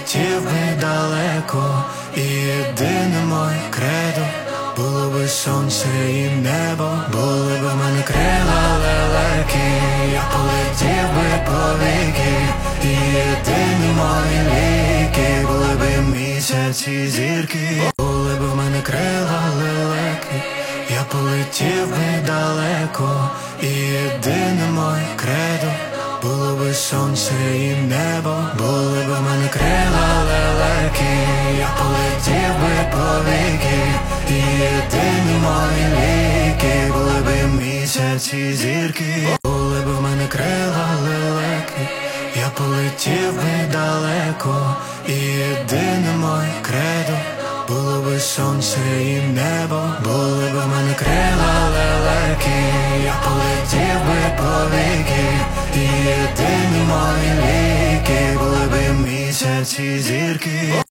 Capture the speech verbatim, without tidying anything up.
полетів би далеко, і єдине моє кредо було би сонце і небо, були б у мене крила лелеки, я полетів би повіки, і єдині мої ліки були б місяці і зірки, були б у мене крила лелеки, я полетів би далеко, і єдине моє кредо було би сонце і небо, були б у мене крила лелеки, я полетів би повіки, і єдині мої ліки були б місяці і зірки, були б у мене крила лелеки, я полетів би далеко, і єдине моє кредо було би сонце і небо, були б у мене крила лелеки, я полетів би повіки, і єдині мої ліки були б місяці і зірки.